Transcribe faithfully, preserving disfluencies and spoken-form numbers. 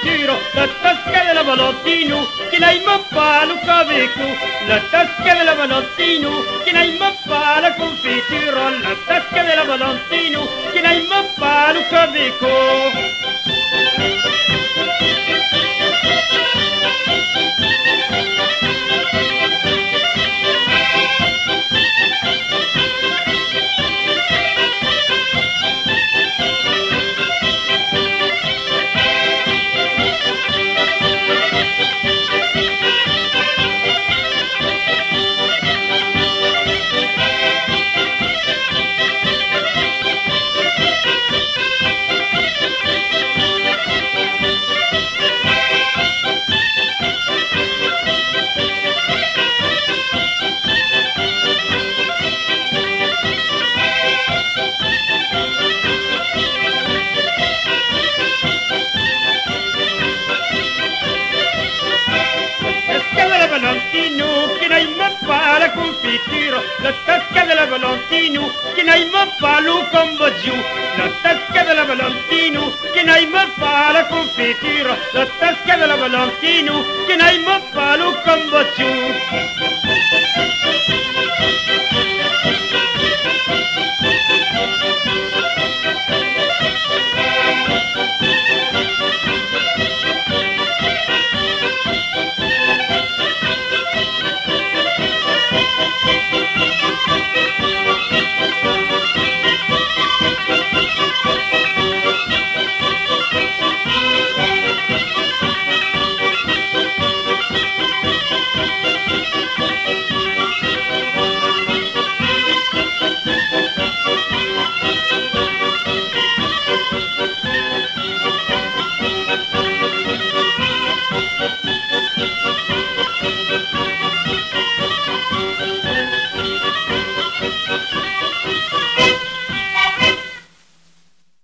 confiture, la tasca della Valentino, che n'aima pas le caveco, la tasca della Valentino, che n'aima pas la confiture, la tasca della Valentino, che n'aima pas le caveco. Valentino, che n'aima pas la confiture, la tasca della Valentino, che n'aima pas le combagiu, la tasca della Valentino, che n'aima pas la confiture, la tasca della Valentino, che n'aima pas le combagiu.